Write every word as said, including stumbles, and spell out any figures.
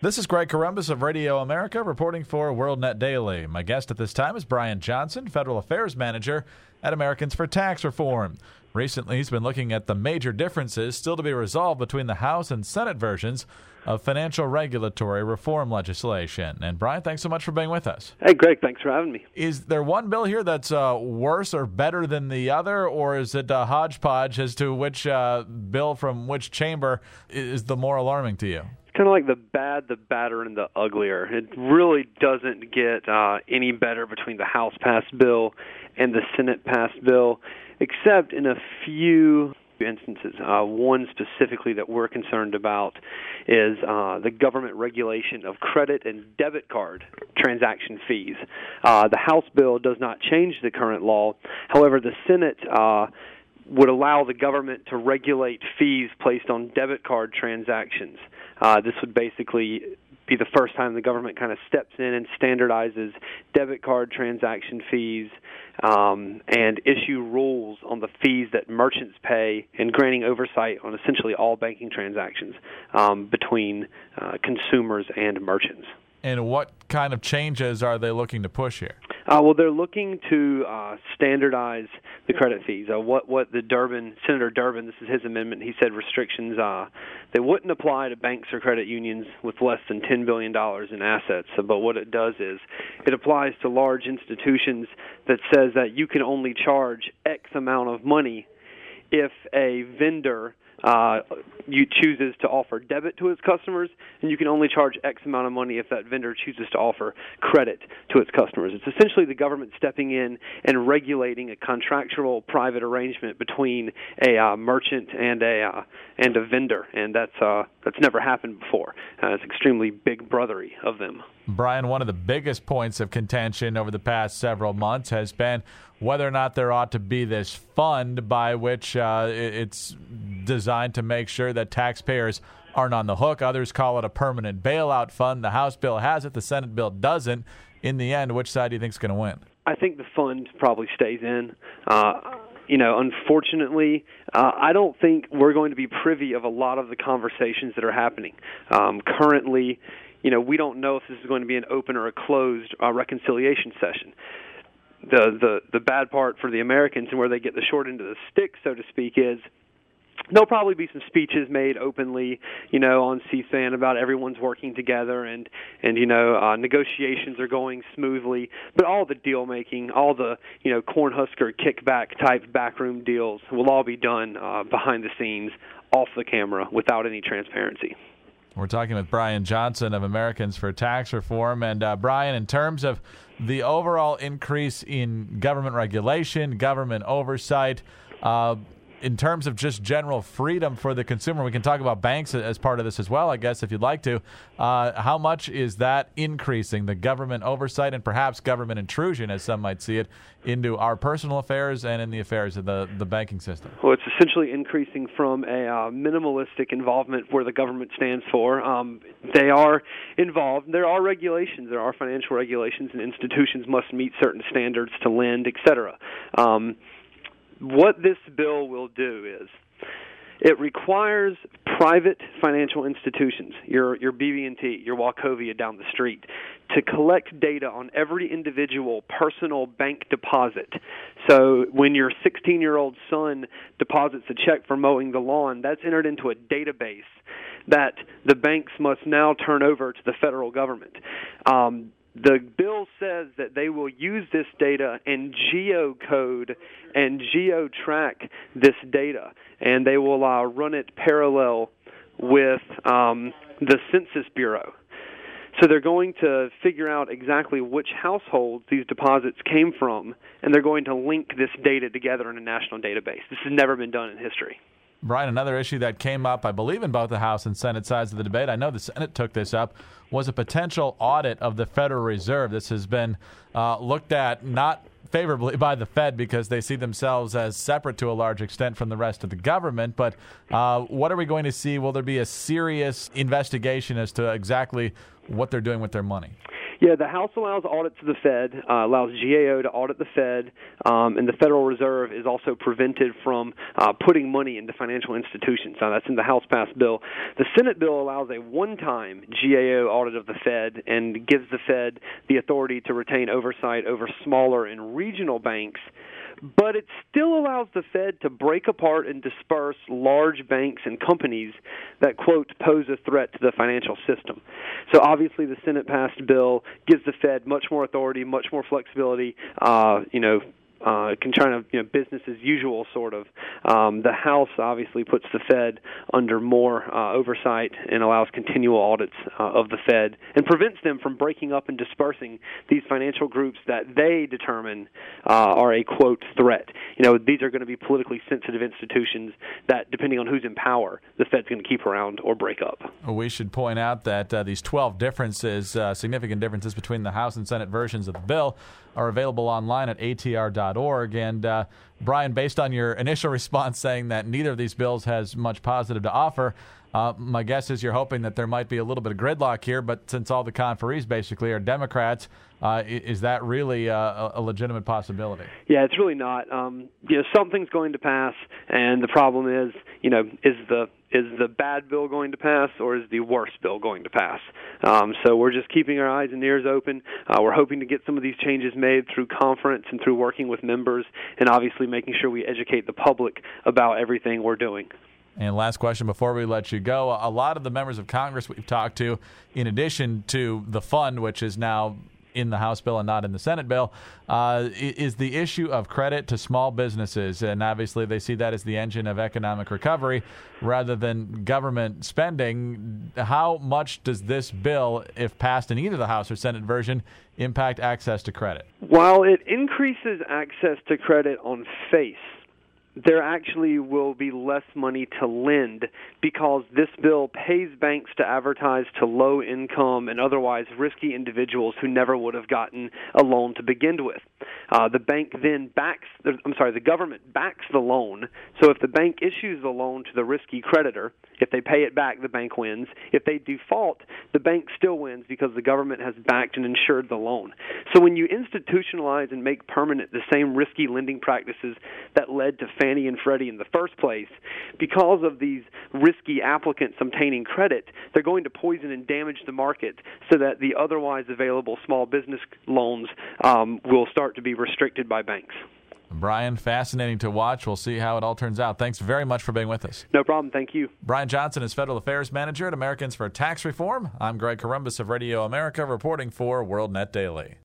This is Greg Corombos of Radio America reporting for WorldNet Daily. My guest at this time is Brian Johnson, Federal Affairs Manager at Americans for Tax Reform. Recently, he's been looking at the major differences still to be resolved between the House and Senate versions of financial regulatory reform legislation. And Brian, thanks so much for being with us. Hey, Greg, thanks for having me. Is there one bill here that's uh, worse or better than the other, or is it a hodgepodge as to which uh, bill from which chamber is the more alarming to you? Kind of like the bad, the badder, and the uglier. It really doesn't get uh, any better between the House-passed bill and the Senate-passed bill, except in a few instances. Uh, one specifically that we're concerned about is uh, the government regulation of credit and debit card transaction fees. Uh, the House bill does not change the current law. However, the Senate uh, would allow the government to regulate fees placed on debit card transactions. Uh, this would basically be the first time the government kind of steps in and standardizes debit card transaction fees um, and issue rules on the fees that merchants pay and granting oversight on essentially all banking transactions um, between uh, consumers and merchants. And what kind of changes are they looking to push here? Uh, well, they're looking to uh, standardize the credit fees. Uh, what what the Durbin, Senator Durbin, this is his amendment, he said restrictions uh, that wouldn't apply to banks or credit unions with less than ten billion dollars in assets. So, but what it does is it applies to large institutions that says that you can only charge X amount of money if a vendor Uh, you chooses to offer debit to its customers, and you can only charge X amount of money if that vendor chooses to offer credit to its customers. It's essentially the government stepping in and regulating a contractual private arrangement between a uh, merchant and a uh, and a vendor, and that's uh, that's never happened before. Uh, it's extremely big brothery of them. Brian, one of the biggest points of contention over the past several months has been whether or not there ought to be this fund by which uh, it's designed to make sure that taxpayers aren't on the hook. Others call it a permanent bailout fund. The House bill has it. The Senate bill doesn't. In the end, which side do you think is going to win? I think the fund probably stays in. Uh, you know, unfortunately, uh, I don't think we're going to be privy of a lot of the conversations that are happening. Um, currently, you know, we don't know if this is going to be an open or a closed uh, reconciliation session. The, the the bad part for the Americans and where they get the short end of the stick, so to speak, is there'll probably be some speeches made openly, you know, on C-SPAN about everyone's working together and, and you know, uh, negotiations are going smoothly. But all the deal-making, all the, you know, Cornhusker kickback-type backroom deals will all be done uh, behind the scenes, off the camera, without any transparency. We're talking with Brian Johnson of Americans for Tax Reform. And, uh, Brian, in terms of the overall increase in government regulation, government oversight, uh, in terms of just general freedom for the consumer, we can talk about banks as part of this as well, I guess, if you'd like to. Uh, how much is that increasing, the government oversight and perhaps government intrusion, as some might see it, into our personal affairs and in the affairs of the, the banking system? Well, it's essentially increasing from a uh, minimalistic involvement where the government stands for. Um, they are involved. There are regulations. There are financial regulations, and institutions must meet certain standards to lend, et cetera. Um, What this bill will do is it requires private financial institutions, your your B B and T, your Wachovia down the street, to collect data on every individual personal bank deposit. So when your sixteen-year-old son deposits a check for mowing the lawn, that's entered into a database that the banks must now turn over to the federal government. Um, The bill says that they will use this data and geocode and geo-track this data, and they will uh, run it parallel with um, the Census Bureau. So they're going to figure out exactly which households these deposits came from, and they're going to link this data together in a national database. This has never been done in history. Brian, another issue that came up, I believe, in both the House and Senate sides of the debate, I know the Senate took this up, was a potential audit of the Federal Reserve. This has been uh, looked at not favorably by the Fed because they see themselves as separate to a large extent from the rest of the government. But uh, what are we going to see? Will there be a serious investigation as to exactly what they're doing with their money? Yeah, the House allows audits of the Fed, uh, allows G A O to audit the Fed, um, and the Federal Reserve is also prevented from uh, putting money into financial institutions. Now, that's in the House-passed bill. The Senate bill allows a one-time G A O audit of the Fed and gives the Fed the authority to retain oversight over smaller and regional banks, but it still allows the Fed to break apart and disperse large banks and companies that, quote, pose a threat to the financial system. So obviously the Senate-passed bill gives the Fed much more authority, much more flexibility, uh, you know, Uh, can try to, you know, business as usual, sort of. Um, the House obviously puts the Fed under more uh, oversight and allows continual audits uh, of the Fed and prevents them from breaking up and dispersing these financial groups that they determine uh, are a, quote, threat. You know, these are going to be politically sensitive institutions that, depending on who's in power, the Fed's going to keep around or break up. We should point out that uh, these twelve differences, uh, significant differences between the House and Senate versions of the bill, are available online at A T R dot org. And, uh, Brian, based on your initial response saying that neither of these bills has much positive to offer, uh, my guess is you're hoping that there might be a little bit of gridlock here, but since all the conferees basically are Democrats, uh, is that really uh, a legitimate possibility? Yeah, it's really not. Um, you know, something's going to pass, and the problem is, you know, is the is the bad bill going to pass, or is the worst bill going to pass? Um, so we're just keeping our eyes and ears open. Uh, we're hoping to get some of these changes made through conference and through working with members, and obviously making sure we educate the public about everything we're doing. And last question before we let you go. A lot of the members of Congress we've talked to, in addition to the fund, which is now in the House bill and not in the Senate bill, uh, is the issue of credit to small businesses. And obviously they see that as the engine of economic recovery rather than government spending. How much does this bill, if passed in either the House or Senate version, impact access to credit? While it increases access to credit on face, there actually will be less money to lend because this bill pays banks to advertise to low-income and otherwise risky individuals who never would have gotten a loan to begin with. Uh, the bank then backs, I'm sorry, the government backs the loan. So if the bank issues the loan to the risky creditor, if they pay it back, the bank wins. If they default, the bank still wins because the government has backed and insured the loan. So when you institutionalize and make permanent the same risky lending practices that led to Fannie and Freddie in the first place, because of these risky applicants obtaining credit, they're going to poison and damage the market so that the otherwise available small business loans um, will start to be restricted by banks. Brian, fascinating to watch. We'll see how it all turns out. Thanks very much for being with us. No problem. Thank you. Brian Johnson is Federal Affairs Manager at Americans for Tax Reform. I'm Greg Corombos of Radio America reporting for WorldNet Daily.